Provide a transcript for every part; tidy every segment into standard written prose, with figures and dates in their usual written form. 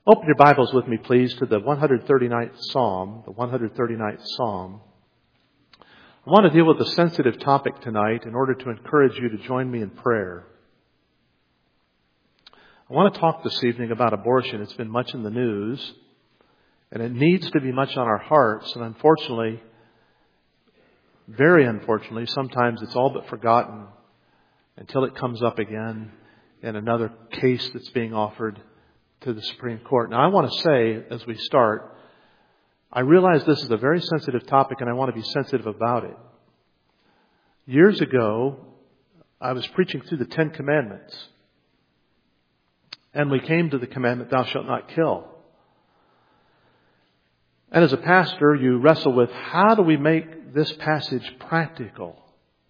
Open your Bibles with me, please, to the 139th Psalm, the 139th Psalm. I want to deal with a sensitive topic tonight in order to encourage you to join me in prayer. I want to talk this evening about abortion. It's been much in the news, and it needs to be much on our hearts. And unfortunately, very unfortunately, sometimes it's all but forgotten until it comes up again in another case that's being offered to the Supreme Court. Now, I want to say, as we start, I realize this is a very sensitive topic, and I want to be sensitive about it. Years ago, I was preaching through the Ten Commandments, and we came to the commandment, thou shalt not kill. And as a pastor, you wrestle with, how do we make this passage practical?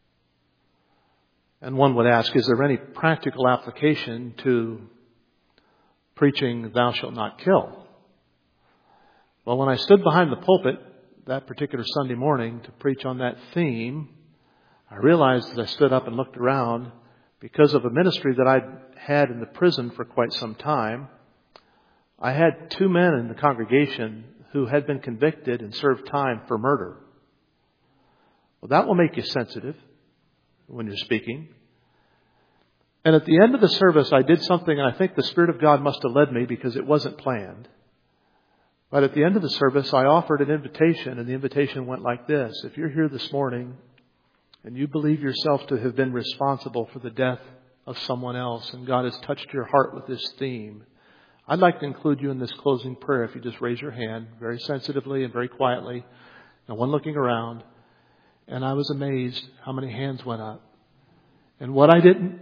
And one would ask, is there any practical application to preaching, thou shalt not kill? Well, when I stood behind the pulpit that particular Sunday morning to preach on that theme, I realized as I stood up and looked around, because of a ministry that I'd had in the prison for quite some time, I had two men in the congregation who had been convicted and served time for murder. Well, that will make you sensitive when you're speaking. And at the end of the service, I did something, and I think the Spirit of God must have led me because it wasn't planned. But at the end of the service, I offered an invitation, and the invitation went like this. If you're here this morning and you believe yourself to have been responsible for the death of someone else, and God has touched your heart with this theme, I'd like to include you in this closing prayer. If you just raise your hand very sensitively and very quietly, no one looking around. And I was amazed how many hands went up. And what I didn't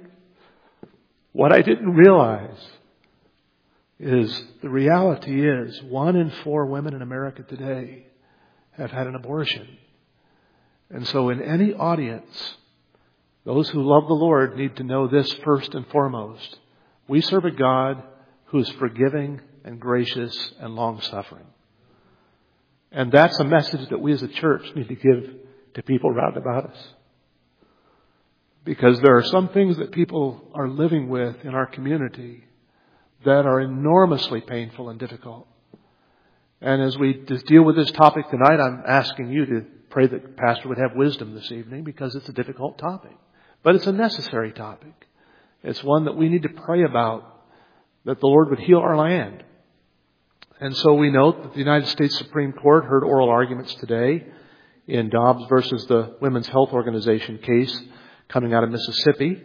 realize is the reality is 1 in 4 women in America today have had an abortion. And so in any audience, those who love the Lord need to know this first and foremost. We serve a God who is forgiving and gracious and long-suffering. And that's a message that we as a church need to give to people round about us. Because there are some things that people are living with in our community that are enormously painful and difficult. And as we deal with this topic tonight, I'm asking you to pray that the pastor would have wisdom this evening, because it's a difficult topic. But it's a necessary topic. It's one that we need to pray about, that the Lord would heal our land. And so we note that the United States Supreme Court heard oral arguments today in Dobbs versus the Women's Health Organization case coming out of Mississippi.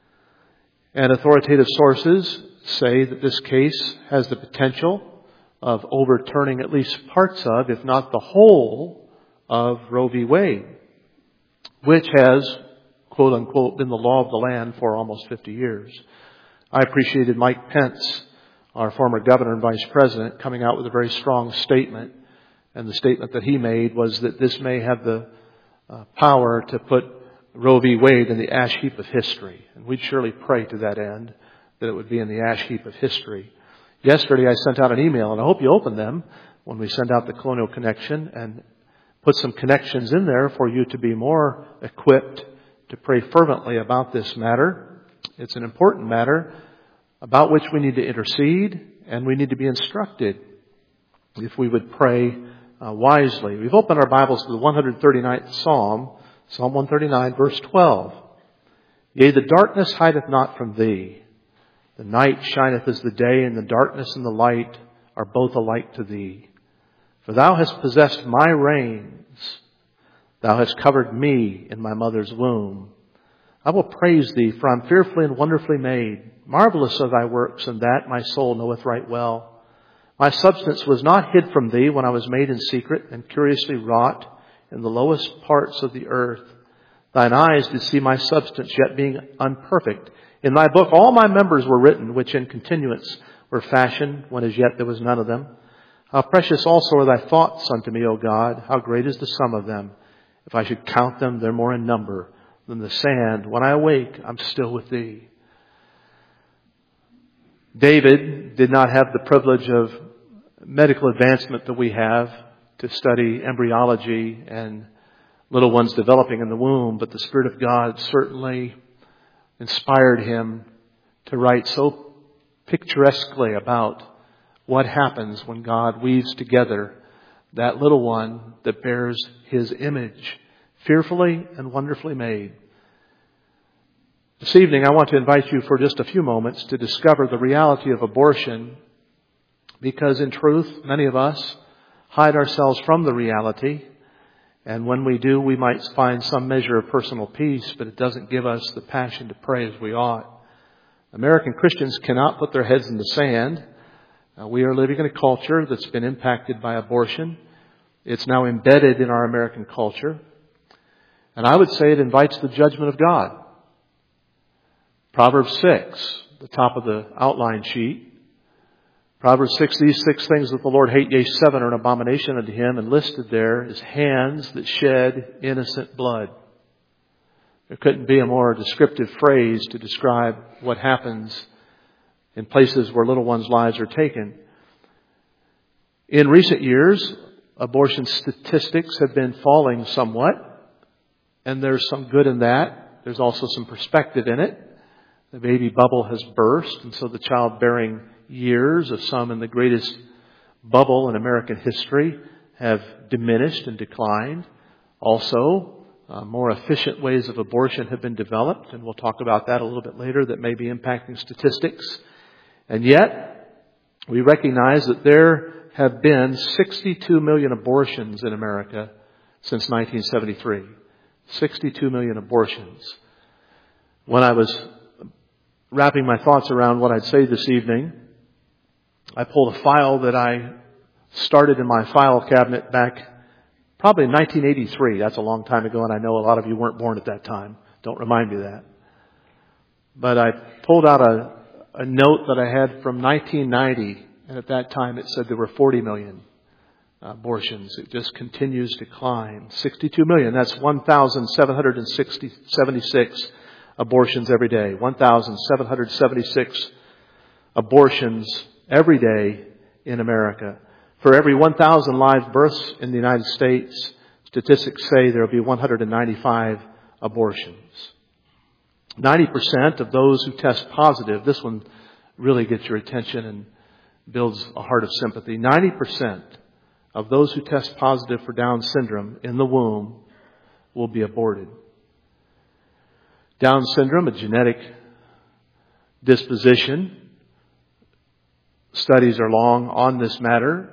And authoritative sources say that this case has the potential of overturning at least parts of, if not the whole, of Roe v. Wade, which has, quote unquote, been the law of the land for almost 50 years. I appreciated Mike Pence, our former governor and vice president, coming out with a very strong statement. And the statement that he made was that this may have the power to put Roe v. Wade in the ash heap of history. And we'd surely pray to that end, that it would be in the ash heap of history. Yesterday I sent out an email, and I hope you open them when we send out the Colonial Connection, and put some connections in there for you to be more equipped to pray fervently about this matter. It's an important matter about which we need to intercede, and we need to be instructed if we would pray wisely. We've opened our Bibles to the 139th Psalm, Psalm 139, verse 12. Yea, the darkness hideth not from thee. The night shineth as the day, and the darkness and the light are both alike to thee. For thou hast possessed my reins. Thou hast covered me in my mother's womb. I will praise thee, for I am fearfully and wonderfully made. Marvelous are thy works, and that my soul knoweth right well. My substance was not hid from thee when I was made in secret and curiously wrought in the lowest parts of the earth. Thine eyes did see my substance, yet being unperfect. In thy book all my members were written, which in continuance were fashioned, when as yet there was none of them. How precious also are thy thoughts unto me, O God! How great is the sum of them! If I should count them, they're more in number than the sand. When I awake, I'm still with thee. David did not have the privilege of medical advancement that we have to study embryology and little ones developing in the womb, but the Spirit of God certainly inspired him to write so picturesquely about what happens when God weaves together that little one that bears His image, fearfully and wonderfully made. This evening, I want to invite you for just a few moments to discover the reality of abortion, because in truth, many of us hide ourselves from the reality, and when we do, we might find some measure of personal peace, but it doesn't give us the passion to pray as we ought. American Christians cannot put their heads in the sand. We are living in a culture that's been impacted by abortion. It's now embedded in our American culture. And I would say it invites the judgment of God. Proverbs 6, the top of the outline sheet. Proverbs 6, these 6 things that the Lord hate, yea, 7 are an abomination unto Him. And listed there is hands that shed innocent blood. There couldn't be a more descriptive phrase to describe what happens in places where little ones' lives are taken. In recent years, abortion statistics have been falling somewhat, and there's some good in that. There's also some perspective in it. The baby bubble has burst, and so the childbearing years of some in the greatest bubble in American history have diminished and declined. Also, more efficient ways of abortion have been developed, and we'll talk about that a little bit later, that may be impacting statistics. And yet, we recognize that there have been 62 million abortions in America since 1973. 62 million abortions. When I was wrapping my thoughts around what I'd say this evening, I pulled a file that I started in my file cabinet back probably in 1983. That's a long time ago, and I know a lot of you weren't born at that time. Don't remind me of that. But I pulled out a note that I had from 1990, and at that time it said there were 40 million abortions. It just continues to climb. 62 million, that's 1,776 abortions every day. 1,776 abortions every day in America. For every 1,000 live births in the United States, statistics say there will be 195 abortions. 90% of those who test positive, this one really gets your attention and builds a heart of sympathy. 90% of those who test positive for Down syndrome in the womb will be aborted. Down syndrome, a genetic disposition. Studies are long on this matter.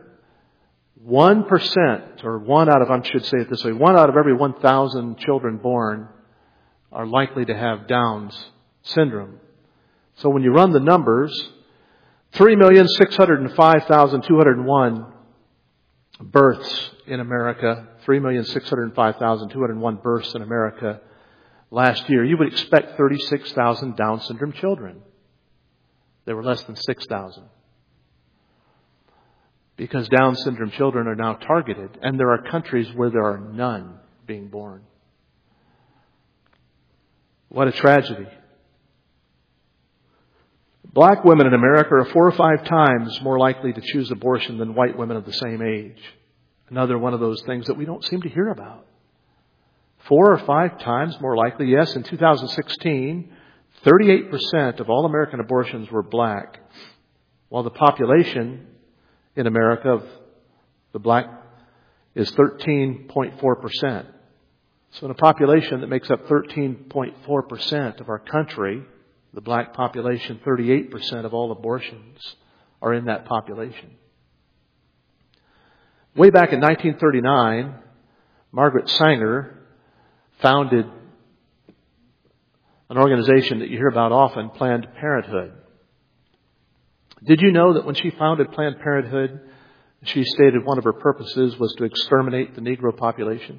1%, or one out of every 1,000 children born are likely to have Down's syndrome. So when you run the numbers, 3,605,201 births in America, 3,605,201 births in America last year, you would expect 36,000 Down syndrome children. There were less than 6,000. Because Down syndrome children are now targeted, and there are countries where there are none being born. What a tragedy. Black women in America are 4 or 5 times more likely to choose abortion than white women of the same age. Another one of those things that we don't seem to hear about. 4 or 5 times more likely. Yes, in 2016, 38% of all American abortions were black, while the population in America of the black is 13.4%. So in a population that makes up 13.4% of our country, the black population, 38% of all abortions are in that population. Way back in 1939, Margaret Sanger founded an organization that you hear about often, Planned Parenthood. Did you know that when she founded Planned Parenthood, she stated one of her purposes was to exterminate the Negro population?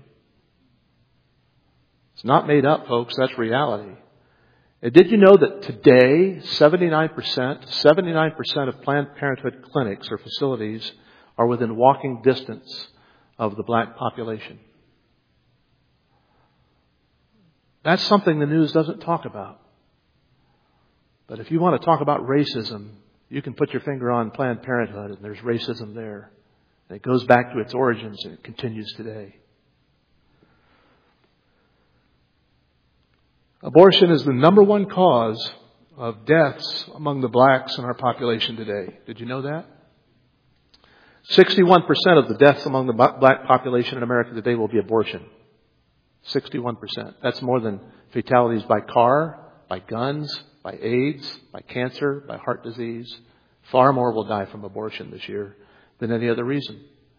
It's not made up, folks. That's reality. And did you know that today, 79% of Planned Parenthood clinics or facilities are within walking distance of the black population? That's something the news doesn't talk about. But if you want to talk about racism, you can put your finger on Planned Parenthood and there's racism there. And it goes back to its origins and it continues today. Abortion is the number one cause of deaths among the blacks in our population today. Did you know that? 61% of the deaths among the black population in America today will be abortion. 61%. That's more than fatalities by car, by guns, by AIDS, by cancer, by heart disease. Far more will die from abortion this year than any other reason.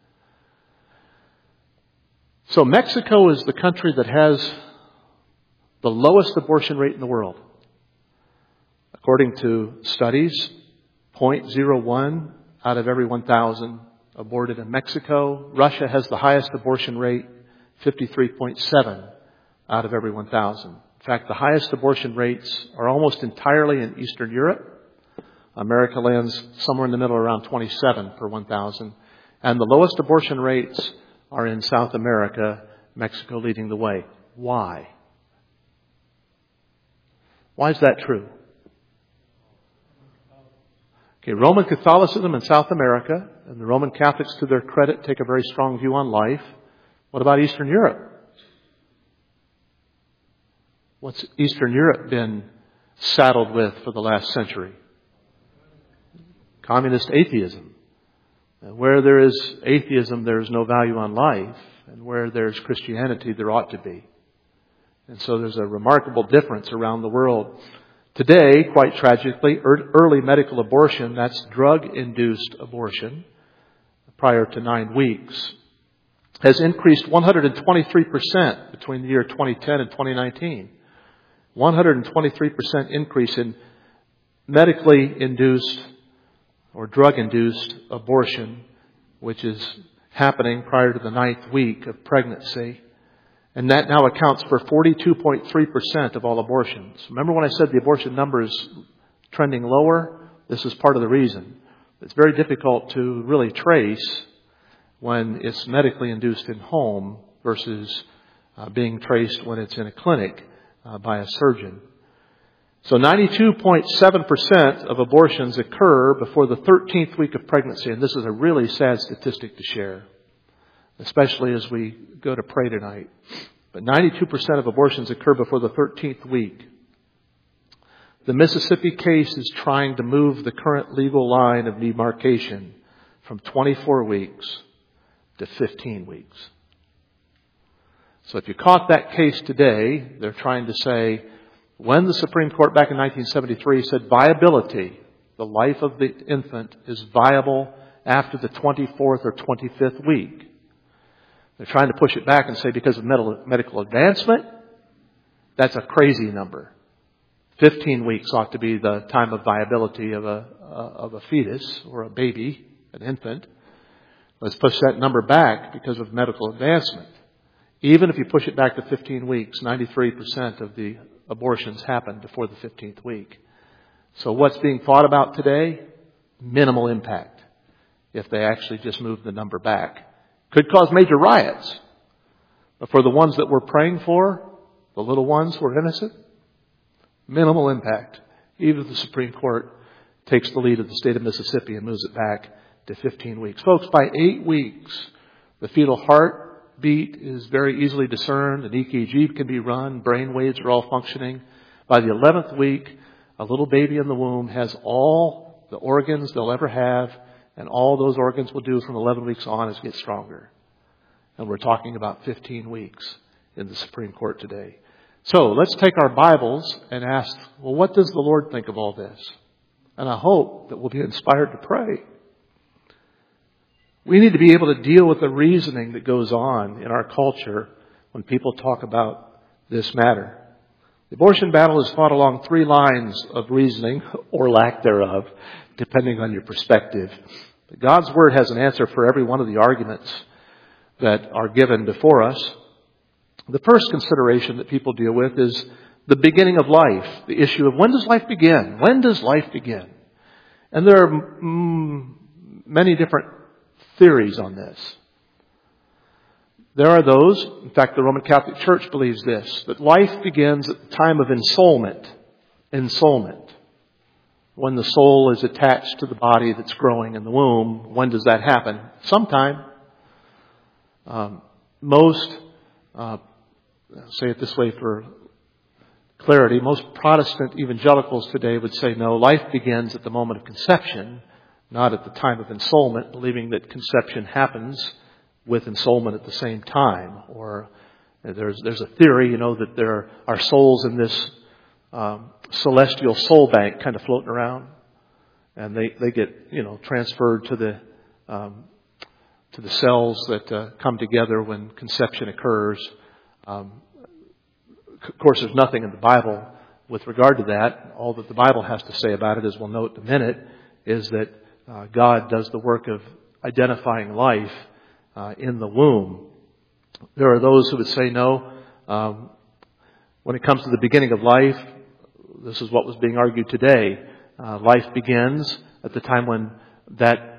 So Mexico is the country that has the lowest abortion rate in the world. According to studies, 0.01 out of every 1,000 aborted in Mexico. Russia has the highest abortion rate, 53.7 out of every 1,000. In fact, the highest abortion rates are almost entirely in Eastern Europe. America lands somewhere in the middle, around 27 per 1,000. And the lowest abortion rates are in South America, Mexico leading the way. Why? Why is that true? Okay, Roman Catholicism in South America, and the Roman Catholics, to their credit, take a very strong view on life. What about Eastern Europe? What's Eastern Europe been saddled with for the last century? Communist atheism. And where there is atheism, there is no value on life. And where there's Christianity, there ought to be. And so there's a remarkable difference around the world. Today, quite tragically, early medical abortion, that's drug-induced abortion, prior to 9 weeks, has increased 123% between the year 2010 and 2019. 123% increase in medically induced or drug-induced abortion, which is happening prior to the 9th week of pregnancy. And that now accounts for 42.3% of all abortions. Remember when I said the abortion number is trending lower? This is part of the reason. It's very difficult to really trace when it's medically induced in home versus being traced when it's in a clinic by a surgeon. So 92.7% of abortions occur before the 13th week of pregnancy. And this is a really sad statistic to share, especially as we go to pray tonight. But 92% of abortions occur before the 13th week. The Mississippi case is trying to move the current legal line of demarcation from 24 weeks to 15 weeks. So if you caught that case today, they're trying to say, when the Supreme Court back in 1973 said viability, the life of the infant is viable after the 24th or 25th week. They're trying to push it back and say because of medical advancement, that's a crazy number. 15 weeks ought to be the time of viability of a fetus or a baby, an infant. Let's push that number back because of medical advancement. Even if you push it back to 15 weeks, 93% of the abortions happen before the 15th week. So what's being thought about today? Minimal impact if they actually just move the number back. Could cause major riots. But for the ones that we're praying for, the little ones who are innocent, minimal impact. Even if the Supreme Court takes the lead of the state of Mississippi and moves it back to 15 weeks. Folks, by 8 weeks, the fetal heartbeat is very easily discerned. An EKG can be run. Brain waves are all functioning. By the 11th week, a little baby in the womb has all the organs they'll ever have. And all those organs will do from 11 weeks on is get stronger. And we're talking about 15 weeks in the Supreme Court today. So let's take our Bibles and ask, well, what does the Lord think of all this? And I hope that we'll be inspired to pray. We need to be able to deal with the reasoning that goes on in our culture when people talk about this matter. The abortion battle is fought along 3 lines of reasoning, or lack thereof, depending on your perspective. But God's Word has an answer for every one of the arguments that are given before us. The first consideration that people deal with is the beginning of life, the issue of when does life begin? When does life begin? And there are many different theories on this. There are those, in fact, the Roman Catholic Church believes this, that life begins at the time of ensoulment. Ensoulment. When the soul is attached to the body that's growing in the womb, when does that happen? Sometime. Most, say it this way for clarity, most Protestant evangelicals today would say, no, life begins at the moment of conception, not at the time of ensoulment, believing that conception happens with ensoulment at the same time. Or there's a theory, that there are souls in this celestial soul bank kind of floating around, and they get transferred to the cells that come together when conception occurs. Of course, there's nothing in the Bible with regard to that. All that the Bible has to say about it, as we'll note in a minute, is that God does the work of identifying life in the womb. There are those who would say no. When it comes to the beginning of life, this is what was being argued today. Life begins at the time when that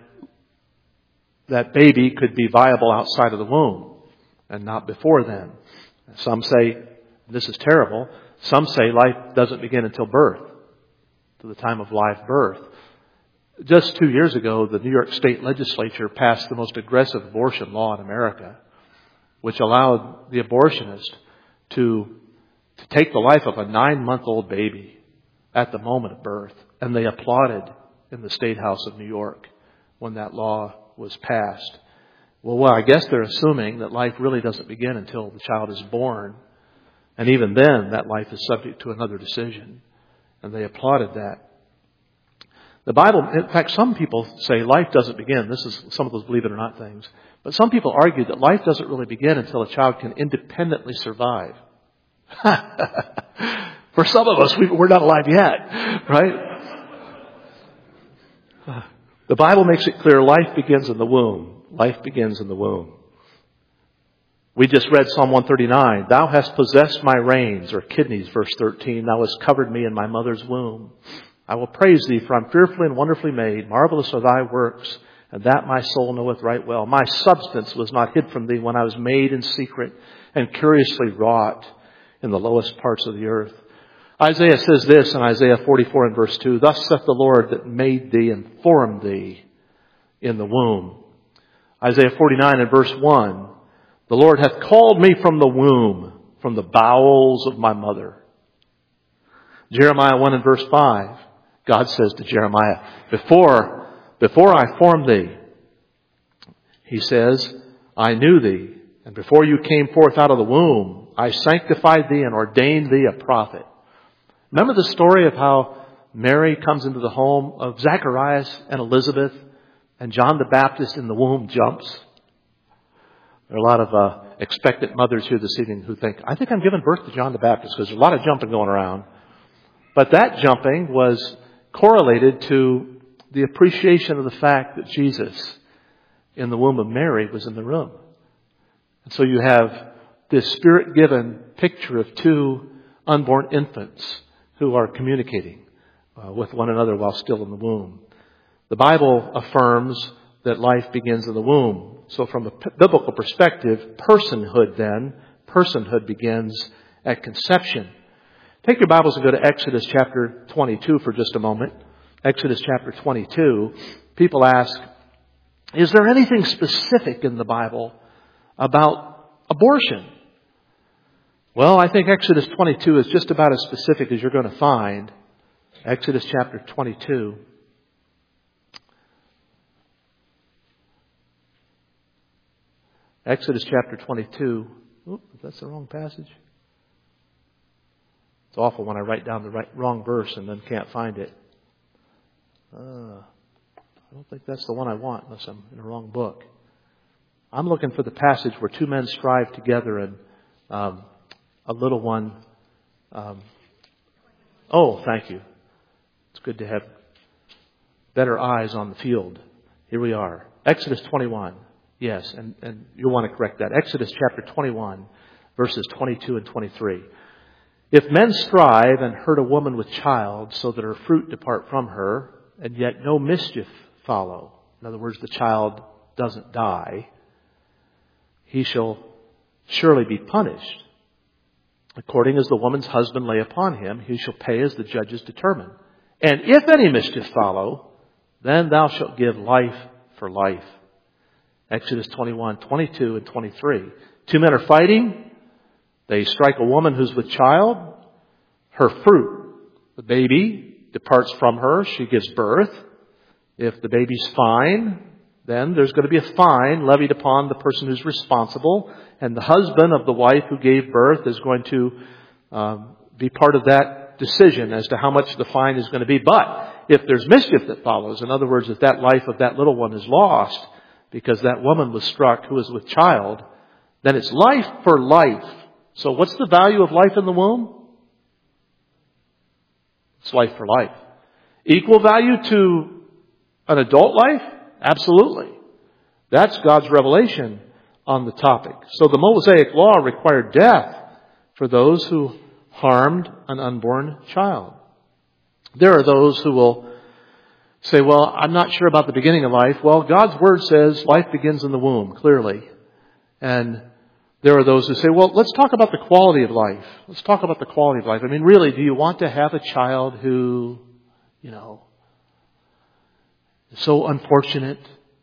baby could be viable outside of the womb, and not before then. Some say, this is terrible, some say life doesn't begin until birth, to the time of live birth. Just 2 years ago, the New York State Legislature passed the most aggressive abortion law in America, which allowed the abortionist to take the life of a 9-month-old baby at the moment of birth. And they applauded in the State House of New York when that law was passed. Well, I guess they're assuming that life really doesn't begin until the child is born. And even then, that life is subject to another decision. And they applauded that. The Bible, in fact, some people say life doesn't begin. This is some of those believe it or not things. But some people argue that life doesn't really begin until a child can independently survive. For some of us, we're not alive yet, right? The Bible makes it clear life begins in the womb. Life begins in the womb. We just read Psalm 139. Thou hast possessed my reins, or kidneys, verse 13. Thou hast covered me in my mother's womb. I will praise thee, for I'm fearfully and wonderfully made. Marvelous are thy works, and that my soul knoweth right well. My substance was not hid from thee when I was made in secret and curiously wrought in the lowest parts of the earth. Isaiah says this in Isaiah 44 and verse 2, Thus saith the Lord that made thee and formed thee in the womb. Isaiah 49 and verse 1, The Lord hath called me from the womb, from the bowels of my mother. Jeremiah 1 and verse 5, God says to Jeremiah, Before I formed thee, He says, I knew thee, and before you came forth out of the womb, I sanctified thee and ordained thee a prophet. Remember the story of how Mary comes into the home of Zacharias and Elizabeth, and John the Baptist in the womb jumps? There are a lot of expectant mothers here this evening who think, I think I'm giving birth to John the Baptist, because there's a lot of jumping going around. But that jumping was correlated to the appreciation of the fact that Jesus in the womb of Mary was in the room. And so you have this Spirit-given picture of two unborn infants who are communicating with one another while still in the womb. The Bible affirms that life begins in the womb. So from a biblical perspective, personhood begins at conception. Take your Bibles and go to Exodus chapter 22 for just a moment. Exodus chapter 22. People ask, is there anything specific in the Bible about abortion? Well, I think Exodus 22 is just about as specific as you're going to find. Exodus chapter 22. Exodus chapter 22. Oop, that's the wrong passage. It's awful when I write down the wrong verse and then can't find it. I don't think that's the one I want unless I'm in the wrong book. I'm looking for the passage where two men strive together and a little one. Thank you. It's good to have better eyes on the field. Here we are. Exodus 21. Yes, and you'll want to correct that. Exodus chapter 21, verses 22 and 23. If men strive and hurt a woman with child so that her fruit depart from her, and yet no mischief follow, in other words, the child doesn't die, he shall surely be punished. According as the woman's husband lay upon him, he shall pay as the judges determine. And if any mischief follow, then thou shalt give life for life. Exodus 21, 22 and 23. Two men are fighting. They strike a woman who's with child. Her fruit, the baby, departs from her. She gives birth. If the baby's fine, then there's going to be a fine levied upon the person who's responsible, and the husband of the wife who gave birth is going to be part of that decision as to how much the fine is going to be. But if there's mischief that follows, in other words, if that life of that little one is lost because that woman was struck who was with child, then it's life for life. So what's the value of life in the womb? It's life for life. Equal value to an adult life? Absolutely. That's God's revelation on the topic. So the Mosaic law required death for those who harmed an unborn child. There are those who will say, well, I'm not sure about the beginning of life. Well, God's Word says life begins in the womb, clearly. And there are those who say, well, let's talk about the quality of life. Let's talk about the quality of life. I mean, really, do you want to have a child who, is so unfortunate?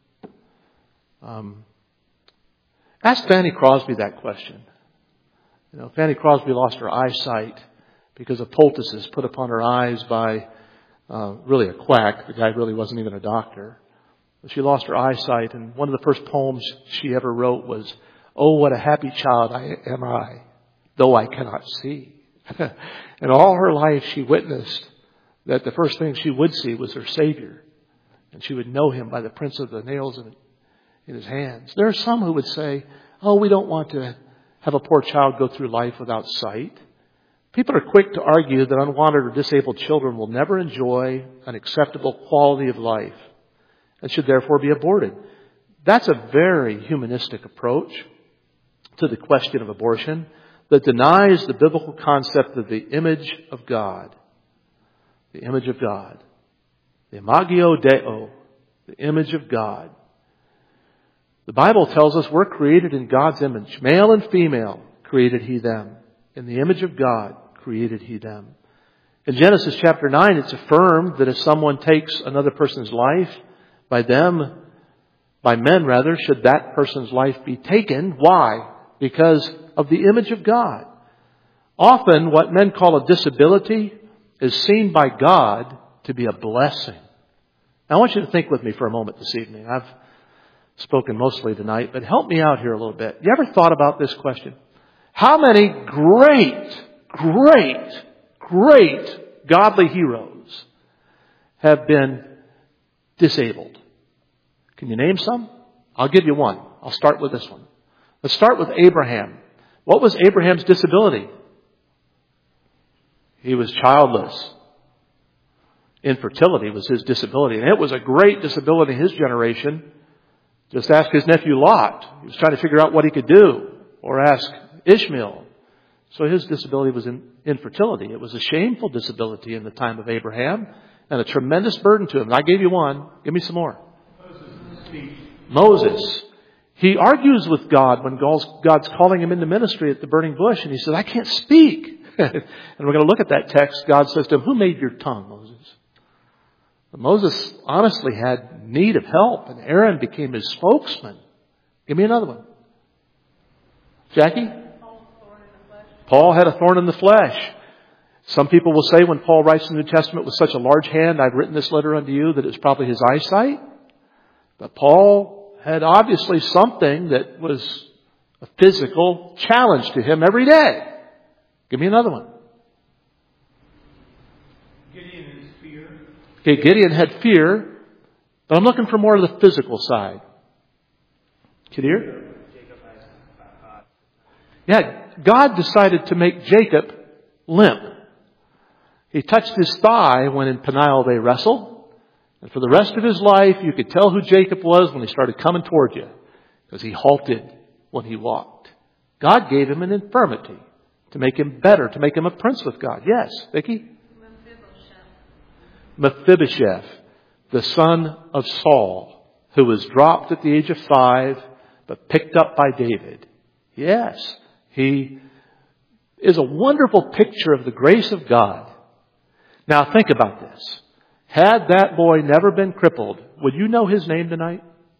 Ask Fanny Crosby that question. Fanny Crosby lost her eyesight because of poultices put upon her eyes by really a quack. The guy really wasn't even a doctor. But she lost her eyesight, and one of the first poems she ever wrote was, "Oh, what a happy child am I, though I cannot see." And all her life she witnessed that the first thing she would see was her Savior. And she would know Him by the prints of the nails in His hands. There are some who would say, oh, we don't want to have a poor child go through life without sight. People are quick to argue that unwanted or disabled children will never enjoy an acceptable quality of life and should therefore be aborted. That's a very humanistic approach to the question of abortion that denies the biblical concept of the image of God. The image of God. The imagio Deo. The image of God. The Bible tells us we're created in God's image. Male and female created He them. In the image of God created He them. In Genesis chapter 9, it's affirmed that if someone takes another person's life, by men rather, should that person's life be taken. Why? Because of the image of God. Often what men call a disability is seen by God to be a blessing. Now, I want you to think with me for a moment this evening. I've spoken mostly tonight, but help me out here a little bit. You ever thought about this question? How many great godly heroes have been disabled? Can you name some? I'll give you one. I'll start with this one. Let's start with Abraham. What was Abraham's disability? He was childless. Infertility was his disability. And it was a great disability in his generation. Just ask his nephew Lot. He was trying to figure out what he could do. Or ask Ishmael. So his disability was infertility. It was a shameful disability in the time of Abraham. And a tremendous burden to him. And I gave you one. Give me some more. Moses. He argues with God when God's calling him into ministry at the burning bush. And he says, I can't speak. And we're going to look at that text. God says to him, who made your tongue, Moses? But Moses honestly had need of help. And Aaron became his spokesman. Give me another one. Jackie? Paul had a thorn in the flesh. Some people will say when Paul writes in the New Testament with such a large hand, I've written this letter unto you, that it's probably his eyesight. But Paul had obviously something that was a physical challenge to him every day. Give me another one. Gideon has fear. Okay, Gideon had fear, but I'm looking for more of the physical side. Kadir? Yeah, God decided to make Jacob limp. He touched his thigh when in Peniel they wrestled. And for the rest of his life, you could tell who Jacob was when he started coming toward you. Because he halted when he walked. God gave him an infirmity to make him better, to make him a prince with God. Yes, Vicki? Mephibosheth, the son of Saul, who was dropped at the age of 5, but picked up by David. Yes, he is a wonderful picture of the grace of God. Now think about this. Had that boy never been crippled, would you know his name tonight?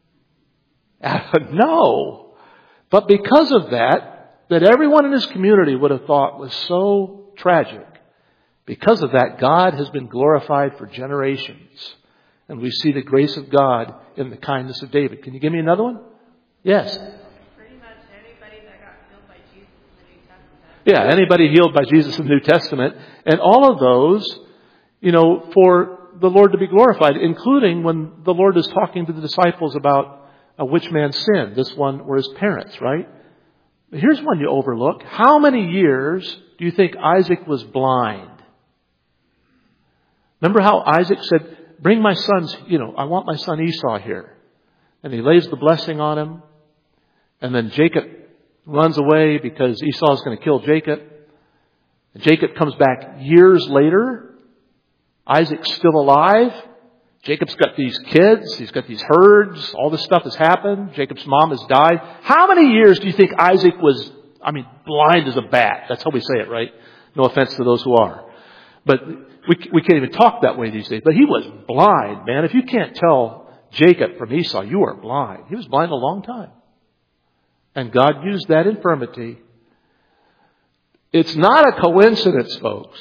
No. But because of that everyone in his community would have thought was so tragic, because of that, God has been glorified for generations. And we see the grace of God in the kindness of David. Can you give me another one? Yes. Pretty much anybody that got healed by Jesus in the New Testament. Yeah, anybody healed by Jesus in the New Testament. And all of those, for the Lord to be glorified, including when the Lord is talking to the disciples about which man sinned, this one or his parents, right? Here's one you overlook. How many years do you think Isaac was blind? Remember how Isaac said, bring my sons, I want my son Esau here. And he lays the blessing on him. And then Jacob runs away because Esau is going to kill Jacob. And Jacob comes back years later. Isaac's still alive. Jacob's got these kids. He's got these herds. All this stuff has happened. Jacob's mom has died. How many years do you think Isaac was, blind as a bat? That's how we say it, right? No offense to those who are. But we can't even talk that way these days. But he was blind, man. If you can't tell Jacob from Esau, you are blind. He was blind a long time. And God used that infirmity. It's not a coincidence, folks.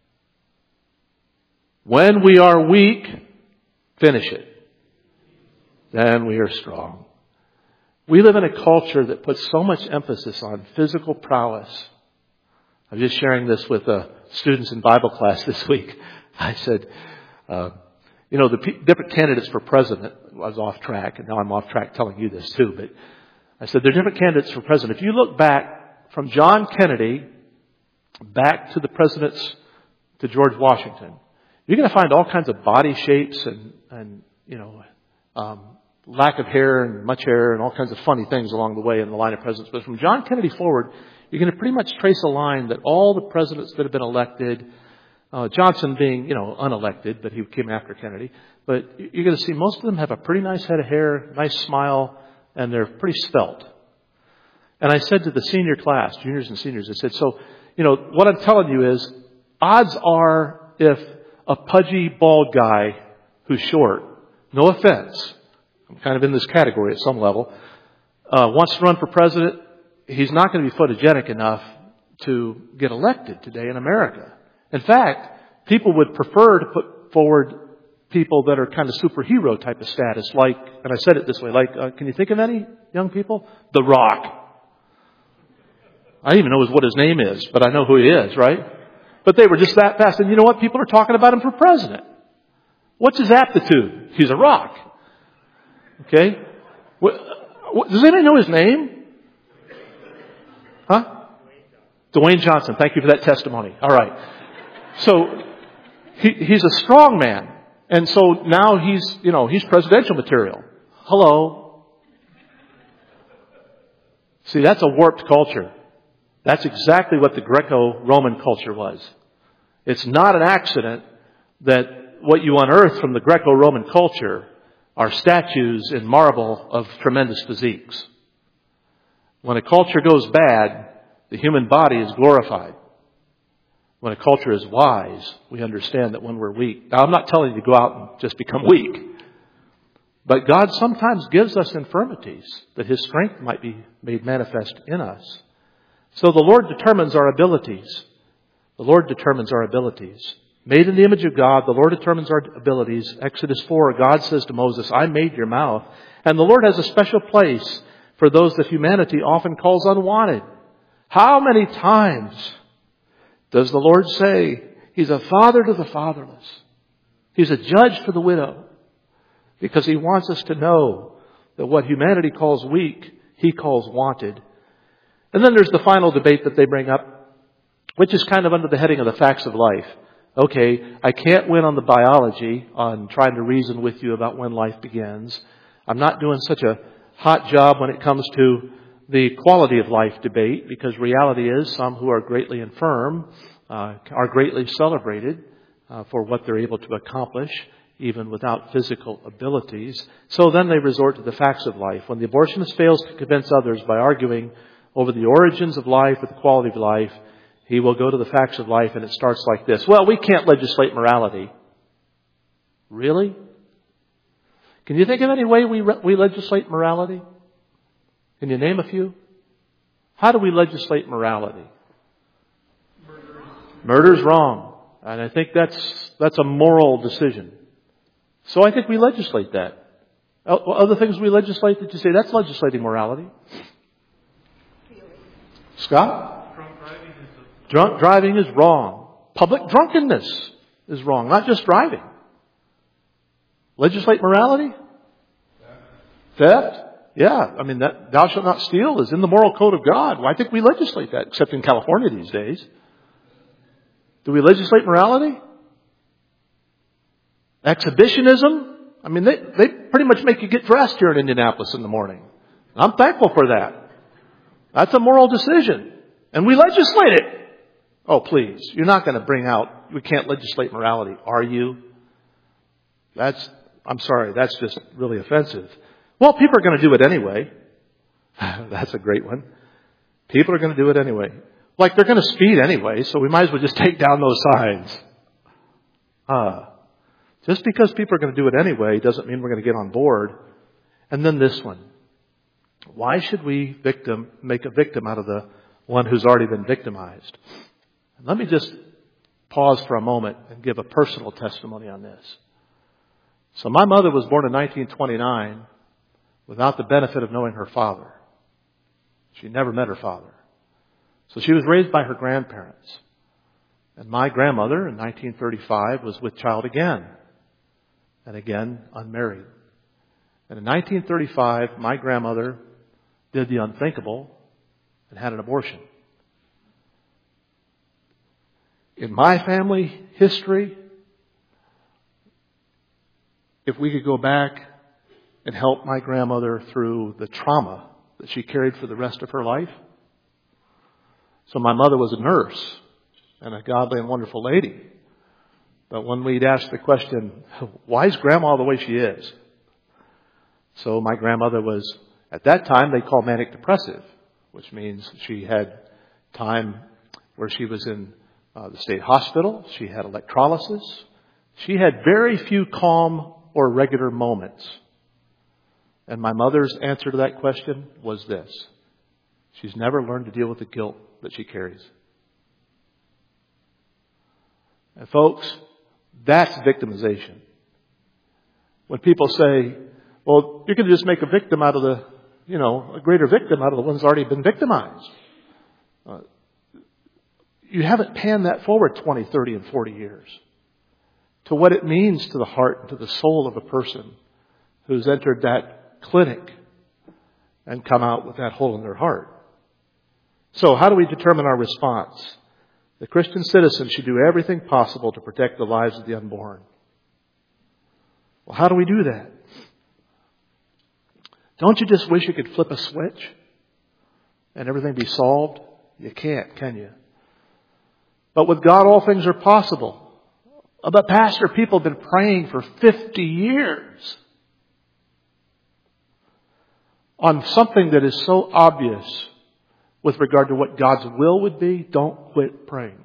When we are weak, finish it. Then we are strong. We live in a culture that puts so much emphasis on physical prowess. I'm just sharing this with students in Bible class this week. I said, the different candidates for president, I was off track, and now I'm off track telling you this too, but I said, there are different candidates for president. If you look back from John Kennedy back to the presidents, to George Washington, you're going to find all kinds of body shapes and lack of hair and much hair and all kinds of funny things along the way in the line of presidents. But from John Kennedy forward, you're going to pretty much trace a line that all the presidents that have been elected, Johnson being, unelected, but he came after Kennedy. But you're going to see most of them have a pretty nice head of hair, nice smile, and they're pretty svelte. And I said to the senior class, juniors and seniors, I said, so, what I'm telling you is, odds are if a pudgy, bald guy who's short, no offense, I'm kind of in this category at some level, wants to run for president, he's not going to be photogenic enough to get elected today in America. In fact, people would prefer to put forward people that are kind of superhero type of status, like, and I said it this way, can you think of any young people? The Rock. I don't even know what his name is, but I know who he is, right? But they were just that fast. And you know what? People are talking about him for president. What's his aptitude? He's a rock. Okay? Does anybody know his name? Huh? Dwayne Johnson. Thank you for that testimony. All right. So he's a strong man. And so now he's presidential material. Hello. See, that's a warped culture. That's exactly what the Greco-Roman culture was. It's not an accident that what you unearth from the Greco-Roman culture are statues in marble of tremendous physiques. When a culture goes bad, the human body is glorified. When a culture is wise, we understand that when we're weak. Now, I'm not telling you to go out and just become weak. But God sometimes gives us infirmities that His strength might be made manifest in us. So the Lord determines our abilities. The Lord determines our abilities. Made in the image of God, the Lord determines our abilities. Exodus 4, God says to Moses, I made your mouth. And the Lord has a special place for those that humanity often calls unwanted. How many times does the Lord say He's a father to the fatherless? He's a judge for the widow. Because He wants us to know that what humanity calls weak, He calls wanted. And then there's the final debate that they bring up, which is kind of under the heading of the facts of life. Okay, I can't win on the biology, on trying to reason with you about when life begins. I'm not doing such a hot job when it comes to the quality of life debate, because reality is some who are greatly infirm are greatly celebrated for what they're able to accomplish, even without physical abilities. So then they resort to the facts of life. When the abortionist fails to convince others by arguing over the origins of life or the quality of life, he will go to the facts of life, and it starts like this. Well, we can't legislate morality. Really? Can you think of any way we legislate morality? Can you name a few? How do we legislate morality? Murder's wrong. And I think that's a moral decision. So I think we legislate that. Other things we legislate that you say, that's legislating morality. Scott? Drunk driving is wrong. Public drunkenness is wrong, not just driving. Legislate morality? Theft? Yeah. I mean, that thou shalt not steal is in the moral code of God. Well, I think we legislate that, except in California these days. Do we legislate morality? Exhibitionism? I mean, they pretty much make you get dressed here in Indianapolis in the morning. I'm thankful for that. That's a moral decision. And we legislate it. Oh, please. You're not going to bring out, we can't legislate morality, are you? I'm sorry, that's just really offensive. Well, people are going to do it anyway. That's a great one. People are going to do it anyway. Like they're going to speed anyway, so we might as well just take down those signs. Just because people are going to do it anyway doesn't mean we're going to get on board. And then this one. Why should we make a victim out of the one who's already been victimized? And let me just pause for a moment and give a personal testimony on this. So my mother was born in 1929 without the benefit of knowing her father. She never met her father. So she was raised by her grandparents. And my grandmother in 1935 was with child again. And again, unmarried. And in 1935, my grandmother did the unthinkable and had an abortion. In my family history, if we could go back and help my grandmother through the trauma that she carried for the rest of her life. So my mother was a nurse and a godly and wonderful lady. But when we'd ask the question, why is Grandma the way she is? So my grandmother was, at that time, they called manic depressive, which means she had time where she was in the state hospital. She had electrolysis. She had very few calm or regular moments. And my mother's answer to that question was this. She's never learned to deal with the guilt that she carries. And folks, that's victimization. When people say, well, you can just make a victim out of a greater victim out of the one who's already been victimized. You haven't panned that forward 20, 30, and 40 years to what it means to the heart and to the soul of a person who's entered that clinic and come out with that hole in their heart. So how do we determine our response? The Christian citizen should do everything possible to protect the lives of the unborn. Well, how do we do that? Don't you just wish you could flip a switch and everything be solved? You can't, can you? But with God, all things are possible. But Pastor, people have been praying for 50 years on something that is so obvious with regard to what God's will would be. Don't quit praying.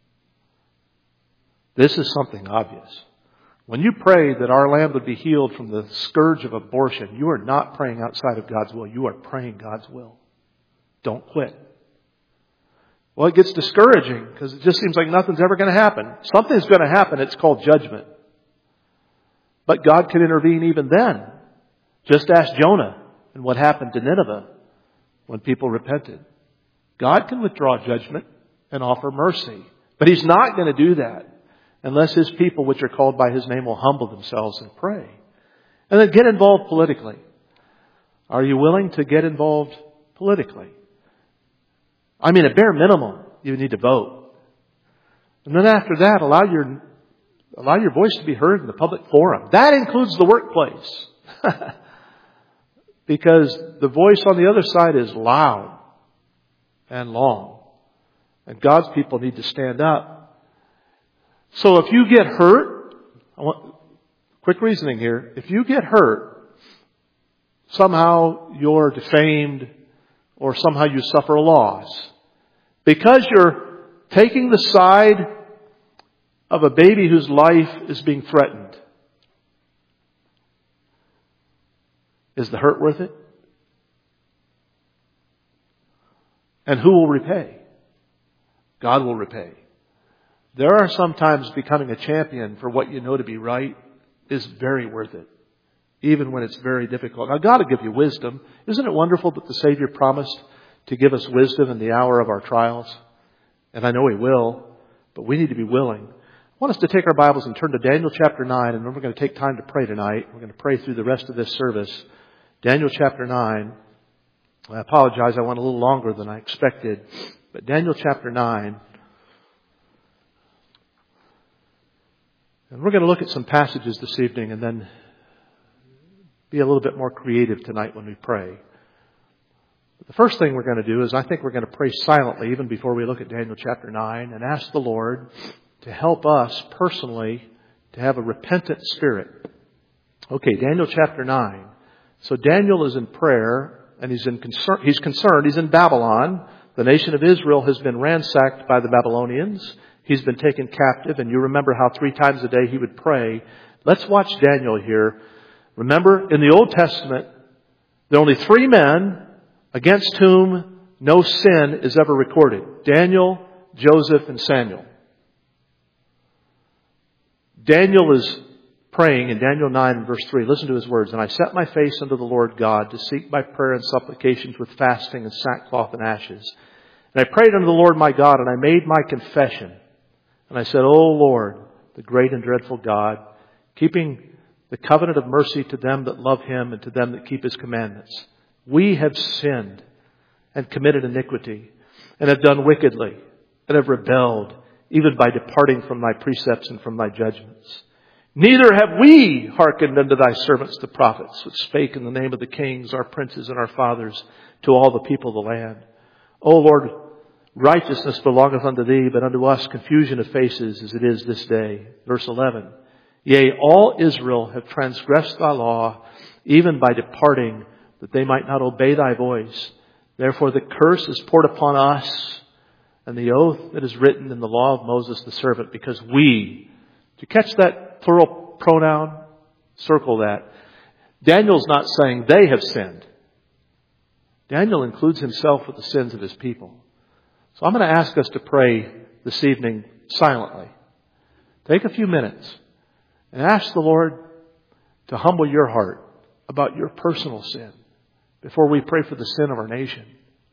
This is something obvious. When you pray that our land would be healed from the scourge of abortion, you are not praying outside of God's will. You are praying God's will. Don't quit. Well, it gets discouraging because it just seems like nothing's ever going to happen. Something's going to happen. It's called judgment. But God can intervene even then. Just ask Jonah and what happened to Nineveh when people repented. God can withdraw judgment and offer mercy. But He's not going to do that unless His people, which are called by His name, will humble themselves and pray. And then get involved politically. Are you willing to get involved politically? I mean, at bare minimum, you need to vote. And then after that, allow your voice to be heard in the public forum. That includes the workplace. Because the voice on the other side is loud and long. And God's people need to stand up. So if you get hurt, quick reasoning here. If you get hurt, somehow you're defamed or somehow you suffer a loss. Because you're taking the side of a baby whose life is being threatened. Is the hurt worth it? And who will repay? God will repay. There are sometimes becoming a champion for what you know to be right is very worth it, even when it's very difficult. Now, God will give you wisdom. Isn't it wonderful that the Savior promised to give us wisdom in the hour of our trials? And I know He will, but we need to be willing. I want us to take our Bibles and turn to Daniel chapter 9, and then we're going to take time to pray tonight. We're going to pray through the rest of this service. Daniel chapter 9. I apologize, I went a little longer than I expected. But Daniel chapter 9. And we're going to look at some passages this evening and then be a little bit more creative tonight when we pray. But the first thing we're going to do is I think we're going to pray silently even before we look at Daniel chapter 9 and ask the Lord to help us personally to have a repentant spirit. Okay, Daniel chapter 9. So Daniel is in prayer and he's concerned. He's in Babylon. The nation of Israel has been ransacked by the Babylonians. He's been taken captive, and you remember how 3 times a day he would pray. Let's watch Daniel here. Remember, in the Old Testament, there are only 3 men against whom no sin is ever recorded. Daniel, Joseph, and Samuel. Daniel is praying in Daniel 9 and verse 3. Listen to his words. And I set my face unto the Lord God to seek by prayer and supplications with fasting and sackcloth and ashes. And I prayed unto the Lord my God, and I made my confession. And I said, O Lord, the great and dreadful God, keeping the covenant of mercy to them that love Him and to them that keep His commandments. We have sinned and committed iniquity and have done wickedly and have rebelled, even by departing from Thy precepts and from Thy judgments. Neither have we hearkened unto Thy servants the prophets, which spake in the name of the kings, our princes and our fathers, to all the people of the land. O Lord, righteousness belongeth unto Thee, but unto us confusion of faces as it is this day. Verse 11. Yea, all Israel have transgressed Thy law, even by departing, that they might not obey Thy voice. Therefore the curse is poured upon us, and the oath that is written in the law of Moses the servant, because we. Did you catch that plural pronoun? Circle that. Daniel's not saying they have sinned. Daniel includes himself with the sins of his people. So I'm going to ask us to pray this evening silently. Take a few minutes and ask the Lord to humble your heart about your personal sin before we pray for the sin of our nation.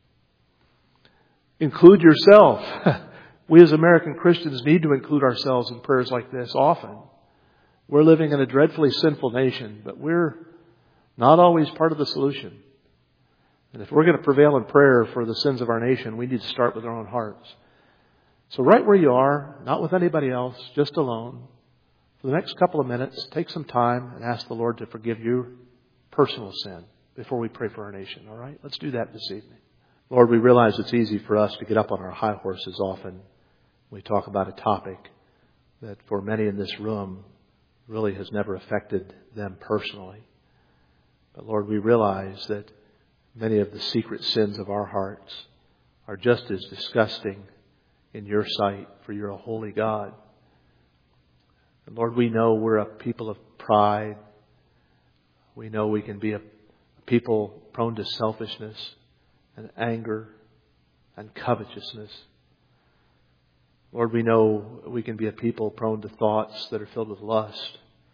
Include yourself. We as American Christians need to include ourselves in prayers like this often. We're living in a dreadfully sinful nation, but we're not always part of the solution. And if we're going to prevail in prayer for the sins of our nation, we need to start with our own hearts. So right where you are, not with anybody else, just alone, for the next couple of minutes, take some time and ask the Lord to forgive your personal sin before we pray for our nation. All right? Let's do that this evening. Lord, we realize it's easy for us to get up on our high horses often. We talk about a topic that for many in this room really has never affected them personally. But Lord, we realize that many of the secret sins of our hearts are just as disgusting in your sight, for you're a holy God. And Lord, we know we're a people of pride. We know we can be a people prone to selfishness and anger and covetousness. Lord, we know we can be a people prone to thoughts that are filled with lust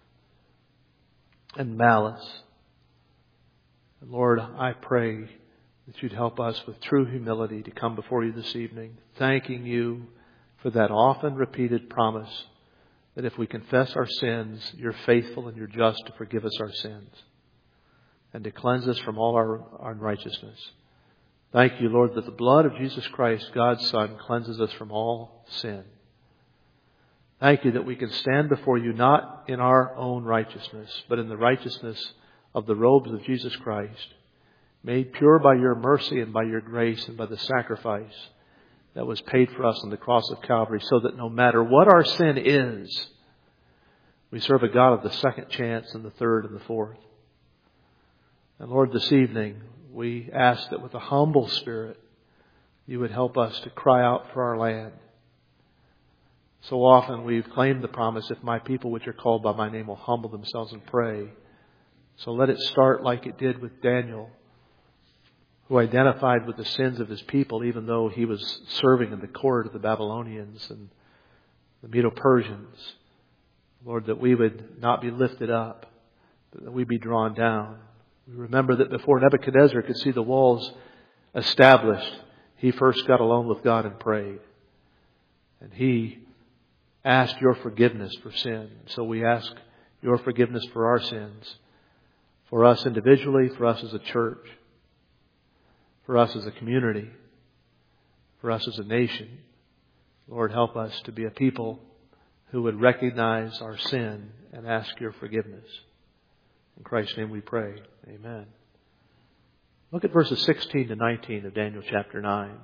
and malice. And Lord, I pray that you'd help us with true humility to come before you this evening, thanking you for that often repeated promise that if we confess our sins, you're faithful and you're just to forgive us our sins and to cleanse us from all our unrighteousness. Thank you, Lord, that the blood of Jesus Christ, God's Son, cleanses us from all sin. Thank you that we can stand before you not in our own righteousness, but in the righteousness of the robes of Jesus Christ, made pure by your mercy and by your grace and by the sacrifice that was paid for us on the cross of Calvary, so that no matter what our sin is, we serve a God of the second chance and the third and the fourth. And Lord, this evening, we ask that with a humble spirit, you would help us to cry out for our land. So often we've claimed the promise, if my people which are called by my name will humble themselves and pray. So let it start like it did with Daniel, who identified with the sins of his people, even though he was serving in the court of the Babylonians and the Medo-Persians. Lord, that we would not be lifted up, but that we be drawn down. We remember that before Nebuchadnezzar could see the walls established, he first got alone with God and prayed. And he asked your forgiveness for sin. So we ask your forgiveness for our sins, for us individually, for us as a church, for us as a community, for us as a nation. Lord, help us to be a people who would recognize our sin and ask your forgiveness. In Christ's name we pray. Amen. Look at verses 16 to 19 of Daniel chapter 9.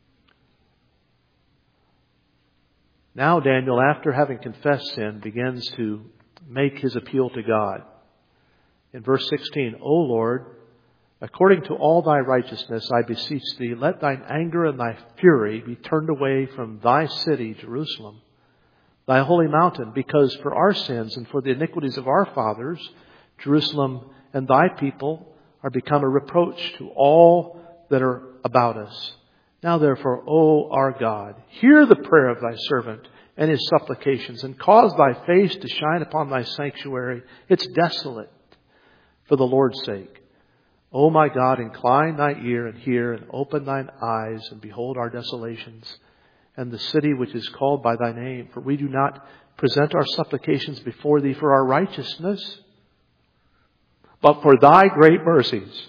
Now Daniel, after having confessed sin, begins to make his appeal to God. In verse 16, O Lord, according to all thy righteousness, I beseech thee, let thine anger and thy fury be turned away from thy city, Jerusalem, thy holy mountain, because for our sins and for the iniquities of our fathers, Jerusalem and thy people are become a reproach to all that are about us. Now therefore, O our God, hear the prayer of thy servant and his supplications, and cause thy face to shine upon thy sanctuary. It's desolate for the Lord's sake. O my God, incline thy ear and hear, and open thine eyes, and behold our desolations, and the city which is called by thy name. For we do not present our supplications before thee for our righteousness, but for thy great mercies.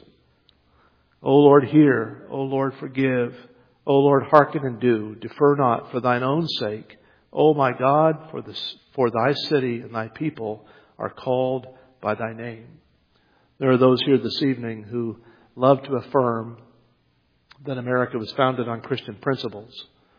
O Lord, hear. O Lord, forgive. O Lord, hearken and do. Defer not for thine own sake. O my God, for thy city and thy people are called by thy name. There are those here this evening who love to affirm that America was founded on Christian principles.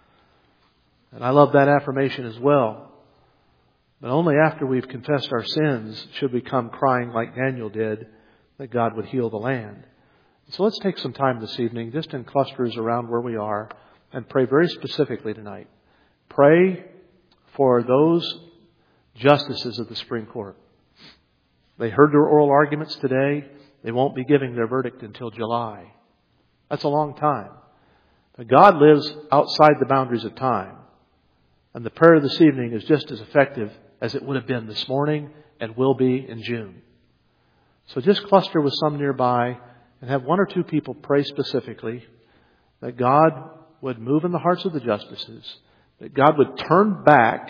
And I love that affirmation as well. But only after we've confessed our sins should we come crying like Daniel did that God would heal the land. So let's take some time this evening, just in clusters around where we are, and pray very specifically tonight. Pray for those justices of the Supreme Court. They heard their oral arguments today. They won't be giving their verdict until July. That's a long time. But God lives outside the boundaries of time. And the prayer this evening is just as effective as it would have been this morning and will be in June. So just cluster with some nearby and have one or two people pray specifically that God would move in the hearts of the justices, that God would turn back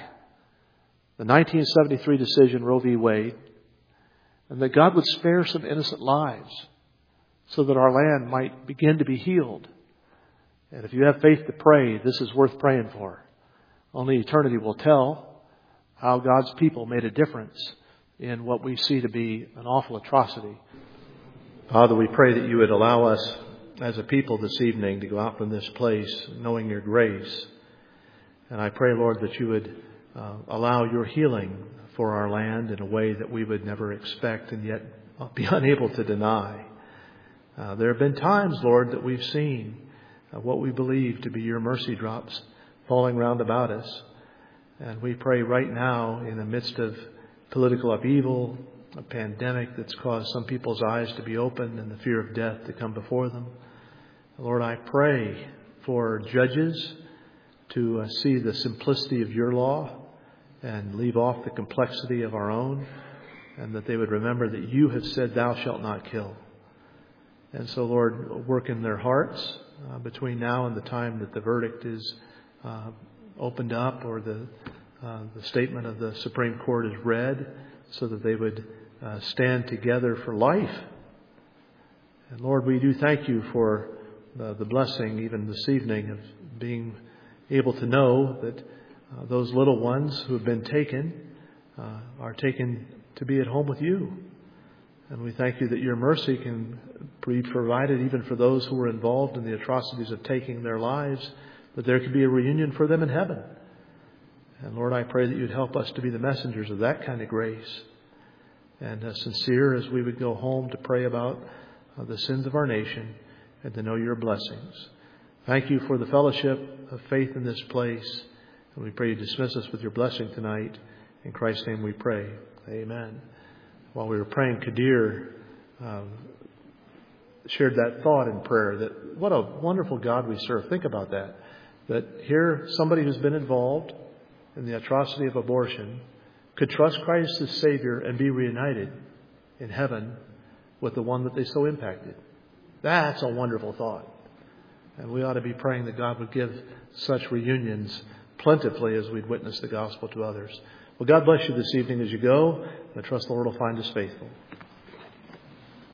the 1973 decision, Roe v. Wade, and that God would spare some innocent lives so that our land might begin to be healed. And if you have faith to pray, this is worth praying for. Only eternity will tell how God's people made a difference in what we see to be an awful atrocity. Father, we pray that you would allow us as a people this evening to go out from this place knowing your grace. And I pray, Lord, that you would allow your healing for our land in a way that we would never expect and yet be unable to deny. There have been times, Lord, that we've seen what we believe to be your mercy drops falling round about us. And we pray right now in the midst of political upheaval, a pandemic that's caused some people's eyes to be opened and the fear of death to come before them. Lord, I pray for judges to see the simplicity of your law and leave off the complexity of our own, and that they would remember that you have said, thou shalt not kill. And so, Lord, work in their hearts between now and the time that the verdict is opened up or the statement of the Supreme Court is read, so that they would stand together for life. And Lord, we do thank you for the blessing even this evening of being able to know that those little ones who have been taken are taken to be at home with you. And we thank you that your mercy can be provided even for those who were involved in the atrocities of taking their lives, that there could be a reunion for them in heaven. And Lord, I pray that you'd help us to be the messengers of that kind of grace. And sincere as we would go home to pray about the sins of our nation and to know your blessings. Thank you for the fellowship of faith in this place. And we pray you dismiss us with your blessing tonight. In Christ's name we pray. Amen. While we were praying, Kadir shared that thought in prayer, that what a wonderful God we serve. Think about that. That here, somebody who's been involved in the atrocity of abortion could trust Christ as Savior and be reunited in heaven with the one that they so impacted. That's a wonderful thought. And we ought to be praying that God would give such reunions plentifully as we'd witness the gospel to others. Well, God bless you this evening as you go. I trust the Lord will find us faithful.